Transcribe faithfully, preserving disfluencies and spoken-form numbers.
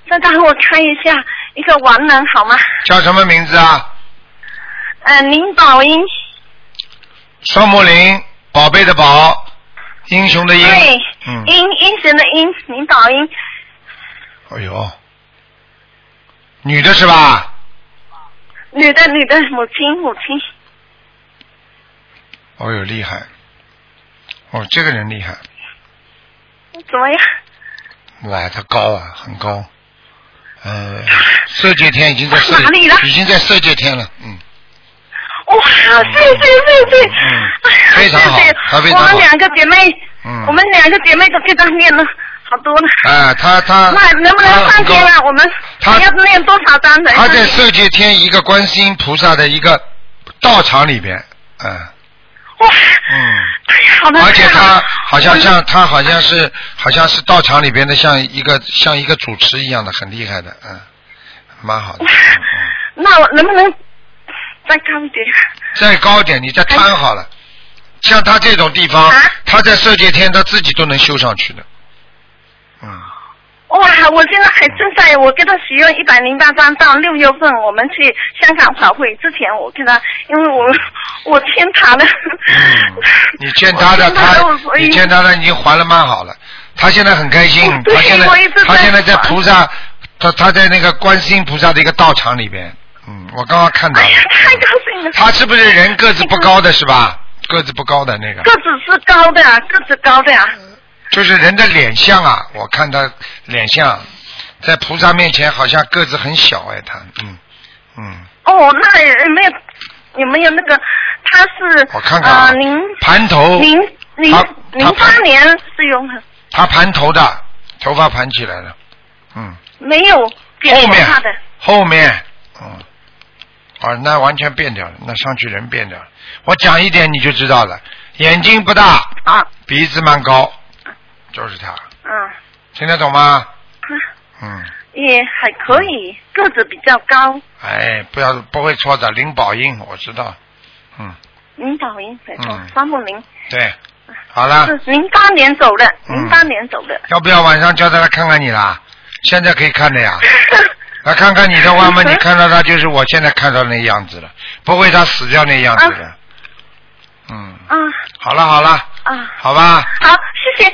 再帮我看一下一个亡人好吗？ 叫什么名字啊？ 呃，林宝英。 双木林，宝贝的宝，英雄的英。 对， 嗯， 英英雄的英，林宝英。 哎呦，女的是吧？ 女的，女的，母亲，母亲。 哦呦，厉害！哦，这个人厉害。 怎么样？ 哇，他高啊，很高。呃，色界天已经在色， 哪里了？ 已经在色界天了，嗯。 哇，谢谢谢谢， 嗯，非常好，他非常好。 我们两个姐妹， 嗯， 我们两个姐妹都给他念了好多了。 哎，他他那能不能上天啊？我们他要念多少章的？ 他在色界天一个观世音菩萨的一个道场里边，嗯。 哇， 嗯， 好的， 而且他好像像他好像是好像是道场里边的像一个像一个主持一样的，很厉害的，嗯，蛮好的。嗯嗯、 那我能不能再高一点？ 再高点，你再摊好了。像他这种地方， 啊、 他在色界天他自己都能修上去的。嗯。 哇！我现在还正在，我给他许愿一百零八张，到六月份我们去香港法会之前，我给他，因为我我欠他的。 嗯，你欠他的，他你欠他的已经还了蛮好了。他现在很开心，他现在他现在在菩萨，他他在那个观世音菩萨的一个道场里边。嗯，我刚刚看到了。 哎呀，太高兴了！ 他是不是人个子不高的是吧？个子不高的那个。 个子是高的啊，个子高的呀。 就是人的脸相啊，我看他脸相，在菩萨面前好像个子很小哎，他，嗯嗯。 哦，那有没有有没有那个？他是我看看啊， 呃、零盘头， 零零零八年是用的。 他盘头的，头发盘起来了，嗯。 没有后面他的。 后面，嗯，啊，那完全变掉了，那上去人变掉了。我讲一点你就知道了，眼睛不大， 啊， 鼻子蛮高。就是他， 嗯， 听得懂吗？嗯， 也还可以，嗯、个子比较高。 哎，不要不会错的，林宝英，我知道，嗯。 林宝英，没错，双木林。 对，好了。 是零八年走的，零八、嗯、年走的。 要不要晚上叫他来看看你啦？现在可以看的呀。来看看你的话嘛，你看到他就是我现在看到那样子了，不会他死掉那样子的。啊、嗯。啊。好了好了。啊。好吧。 好，谢谢。